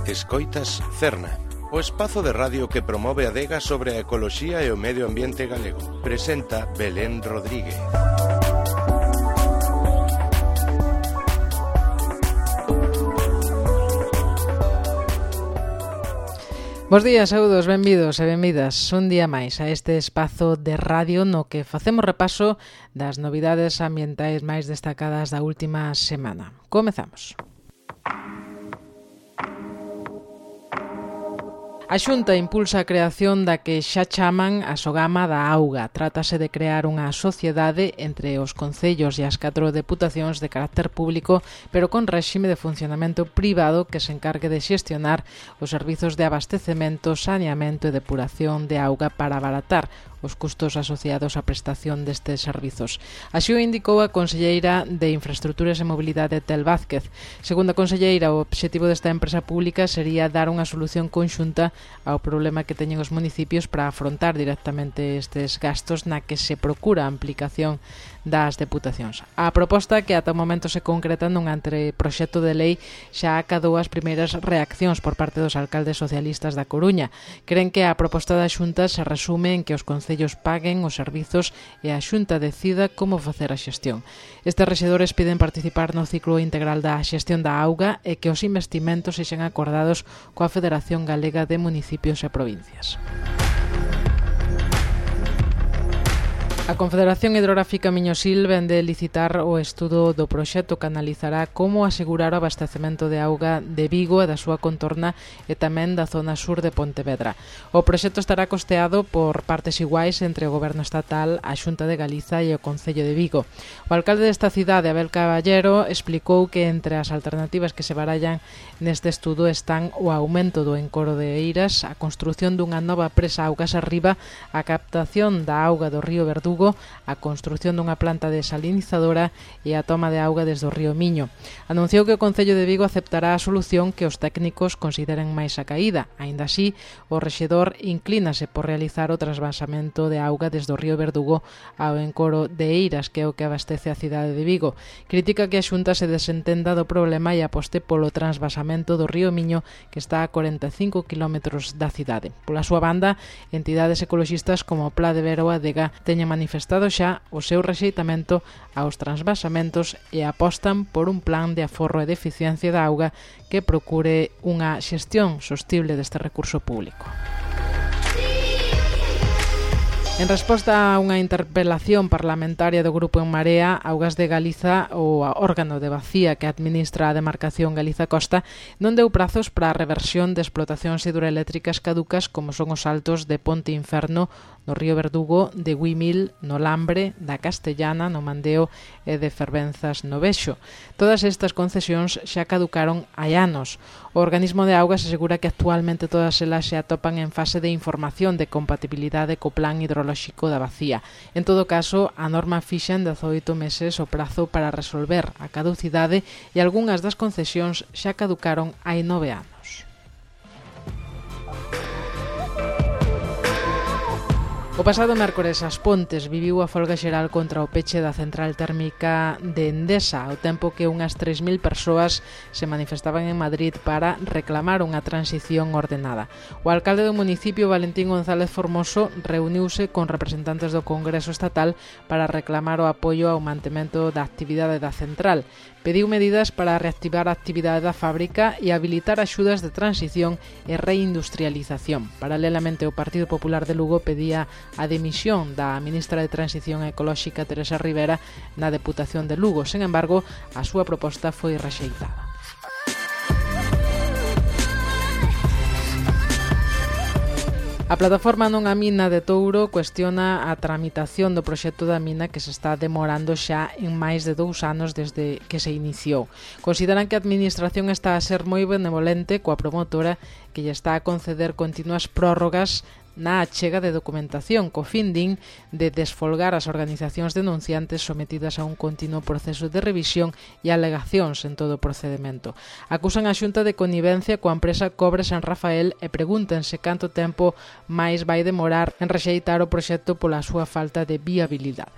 Escoitas Cerna, o espazo de radio que promove a adega sobre a ecoloxía e o medio ambiente galego. Presenta Belén Rodríguez. Bos días, saúdos, benvidos e benvidas un día máis a este espazo de radio no que facemos repaso das novidades ambientais máis destacadas da última semana. Comezamos. A Xunta impulsa a creación da que xa chaman a Sogama da Auga. Trátase de crear unha sociedade entre os concellos e as 4 deputacións de carácter público, pero con réxime de funcionamento privado que se encargue de xestionar os servizos de abastecemento, saneamento e depuración de auga para abaratar os custos asociados á prestación destes servizos. Así o indicou a conselleira de Infraestructuras e Mobilidade, Tel Vázquez. Segundo a conselleira, o obxectivo desta empresa pública sería dar unha solución conxunta ao problema que teñen os municipios para afrontar directamente estes gastos na que se procura a implicación das deputacións. A proposta, que ata o momento se concreta nun anteproxecto de lei, xa acadou as primeiras reaccións por parte dos alcaldes socialistas da Coruña. Cren que a proposta da Xunta se resume en que os concellos paguen os servizos e a Xunta decida como facer a xestión. Estes rexedores piden participar no ciclo integral da xestión da auga e que os investimentos sexan acordados coa Federación Galega de Municipios e Provincias. A Confederación Hidrográfica Miño-Sil vende licitar o estudo do proxecto que analizará como asegurar o abastecemento de auga de Vigo e da súa contorna e tamén da zona sur de Pontevedra. O proxecto estará costeado por partes iguais entre o Goberno Estatal, a Xunta de Galiza e o Concello de Vigo. O alcalde desta cidade, Abel Caballero, explicou que entre as alternativas que se barallan neste estudo están o aumento do encoro de Eiras, a construción dunha nova presa augas arriba, a captación da auga do río Verdugo, a construción dunha planta desalinizadora e a toma de auga desde o río Miño. Anunciou que o Concello de Vigo aceptará a solución que os técnicos consideren máis acaída. Aínda así, o rexedor inclínase por realizar o trasvasamento de auga desde o río Verdugo ao encoro de Eiras, que é o que abastece a cidade de Vigo. Critica que a Xunta se desentenda do problema e aposte polo trasvasamento do río Miño, que está a 45 km da cidade. Pola súa banda, entidades ecoloxistas como o Pla de Ver ou Adega teñen manifestado xa o seu rexeitamento aos transvasamentos e apostan por un plan de aforro e de eficiencia da auga que procure unha xestión sostible deste recurso público. En resposta a unha interpelación parlamentaria do Grupo En Marea, Augas de Galiza, o órgano de vacía que administra a demarcación Galiza-Costa, non deu prazos para a reversión de explotacións hidroeléctricas caducas como son os saltos de Ponte Inferno, no río Verdugo, de Guimil, no Lambre, da Castellana, no Mandeo e de Fervenzas, no Bexo. Todas estas concesións xa caducaron hai anos. O organismo de augas asegura que actualmente todas elas se atopan en fase de información de compatibilidade co plan hidrolóxico da vacía. En todo caso, a norma fixa en 18 meses o prazo para resolver a caducidade e algunhas das concesións xa caducaron hai 9 anos. O pasado mércores As Pontes viviu a folga xeral contra o peche da central térmica de Endesa, ao tempo que unhas 3.000 persoas se manifestaban en Madrid para reclamar unha transición ordenada. O alcalde do municipio, Valentín González Formoso, reuniuse con representantes do Congreso Estatal para reclamar o apoio ao mantemento da actividade da central. Pediu medidas para reactivar a actividade da fábrica e habilitar axudas de transición e reindustrialización. Paralelamente, o Partido Popular de Lugo pedía a dimisión da ministra de Transición Ecolóxica, Teresa Rivera, na Deputación de Lugo. Sen embargo, a súa proposta foi rexeitada. A plataforma Non a Mina de Touro cuestiona a tramitación do proxecto da mina que se está demorando xa en máis de 2 anos desde que se iniciou. Consideran que a administración está a ser moi benevolente coa promotora que lle está a conceder continuas prórrogas na achega de documentación, co fin din de desfolgar as organizacións denunciantes sometidas a un continuo proceso de revisión e alegacións en todo o procedimento. Acusan a Xunta de connivencia coa empresa Cobre San Rafael e pregúntense canto tempo máis vai demorar en rexeitar o proxecto pola súa falta de viabilidade.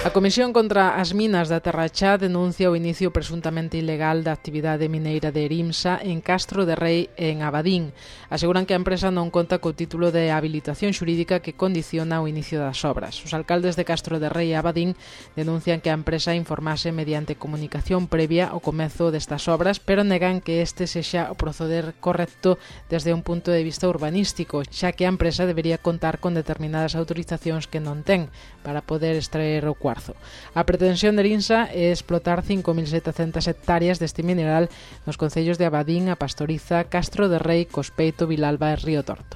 A Comisión contra as Minas da Terra Chá denuncia o inicio presuntamente ilegal da actividade mineira de Erimsa en Castro de Rei e en Abadín. Aseguran que a empresa non conta co título de habilitación xurídica que condiciona o inicio das obras. Os alcaldes de Castro de Rei e Abadín denuncian que a empresa informase mediante comunicación previa ao comezo destas obras, pero negan que este sexa o proceder correcto desde un punto de vista urbanístico, xa que a empresa debería contar con determinadas autorizacións que non ten para poder extraer o cuarzo. A pretensión de Erimsa é explotar 5.700 hectáreas deste mineral nos concellos de Abadín, A Pastoriza, Castro de Rei, Cospeito, Vilalba e Río Torto.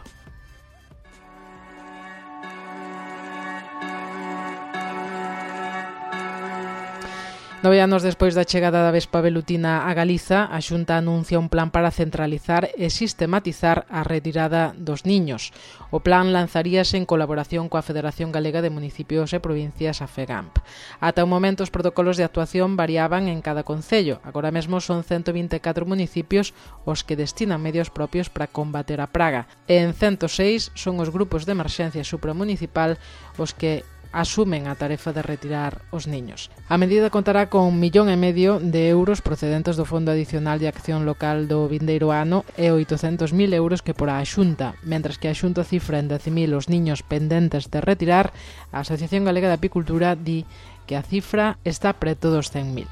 9 anos despois da chegada da vespa velutina a Galiza, a Xunta anuncia un plan para centralizar e sistematizar a retirada dos niños. O plan lanzaríase en colaboración coa Federación Galega de Municipios e Provincias, a FEGAMP. Ata o momento os protocolos de actuación variaban en cada concello. Agora mesmo son 124 municipios os que destinan medios propios para combater a praga. E en 106 son os grupos de emerxencia supramunicipal os que asumen a tarefa de retirar os niños. A medida contará con 1,5 millón de euros procedentes do Fondo Adicional de Acción Local do vindeiro ano e 800.000 euros que porá a Xunta, mentras que a Xunta cifra en 10.000 os niños pendentes de retirar. A Asociación Galega de Apicultura di que a cifra está preto dos 100.000.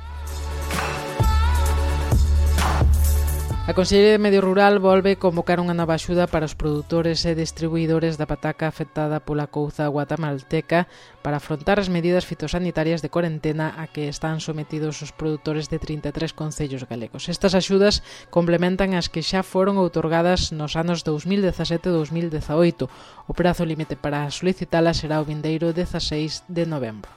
A Consellería de Medio Rural volve convocar unha nova axuda para os produtores e distribuidores da pataca afectada pola couza guatemalteca para afrontar as medidas fitosanitarias de corentena a que están sometidos os produtores de 33 concellos galegos. Estas axudas complementan as que xa foron outorgadas nos anos 2017 e 2018. O prazo límite para solicitalas será o vindeiro 16 de novembro.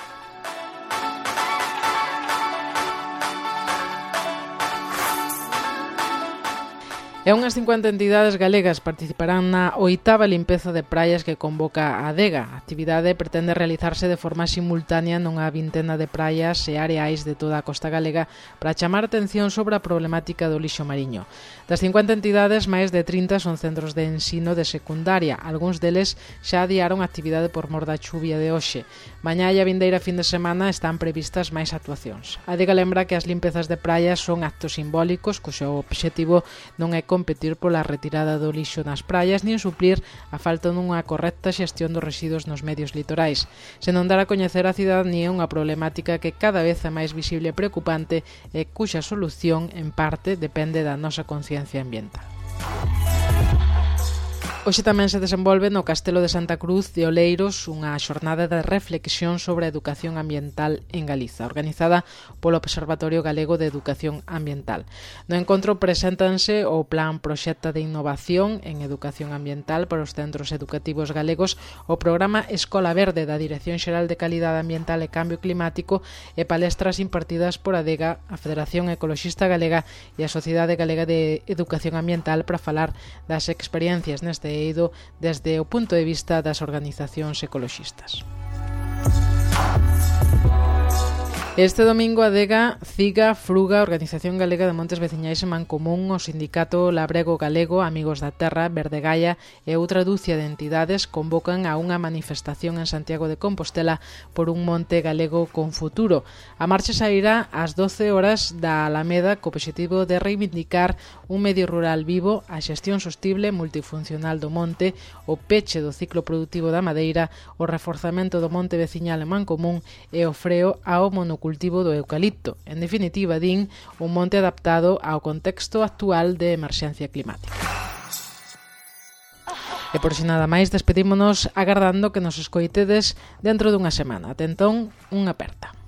E unhas 50 entidades galegas participarán na 8ª limpeza de praias que convoca a Adega. A actividade pretende realizarse de forma simultánea nunha vintena de praias e areais de toda a costa galega para chamar atención sobre a problemática do lixo mariño. Das 50 entidades, máis de 30 son centros de ensino de secundaria. Algúns deles xa adiaron a actividade por mor da chuvia de hoxe. Mañá e a vindeira fin de semana están previstas máis actuacións. A Adega lembra que as limpezas de praias son actos simbólicos, cuxo obxectivo non é competir pola retirada do lixo nas praias nin suplir a falta dunha correcta xestión dos residuos nos medios litorais, senón dar a coñecer a cidadanía unha problemática que cada vez é máis visible e preocupante e cuxa solución, en parte, depende da nosa conciencia ambiental. Hoxe tamén se desenvolve no Castelo de Santa Cruz de Oleiros unha xornada de reflexión sobre a educación ambiental en Galiza, organizada polo Observatorio Galego de Educación Ambiental. No encontro preséntanse o Plan Proxecta de Innovación en Educación Ambiental para os centros educativos galegos, o Programa Escola Verde da Dirección Xeral de Calidade Ambiental e Cambio Climático e palestras impartidas por a Adega, a Federación Ecoloxista Galega e a Sociedade Galega de Educación Ambiental para falar das experiencias neste eido desde o punto de vista das organizacións ecoloxistas. Este domingo a Adega, CIGA, Fruga, Organización Galega de Montes Veciñais e Mancomún, o Sindicato Labrego Galego, Amigos da Terra, Verde Gaia e outra dúcia de entidades convocan a unha manifestación en Santiago de Compostela por un monte galego con futuro. A marcha sairá ás 12 horas da Alameda co obxectivo de reivindicar un medio rural vivo, a xestión sostible multifuncional do monte, o peche do ciclo productivo da madeira, o reforzamento do monte veciñal en Mancomún e o freo ao monocultivo do eucalipto. En definitiva, din, un monte adaptado ao contexto actual de emerxencia climática. E por si nada máis, despedímonos agardando que nos escoitedes dentro dunha semana. Até entón, unha aperta.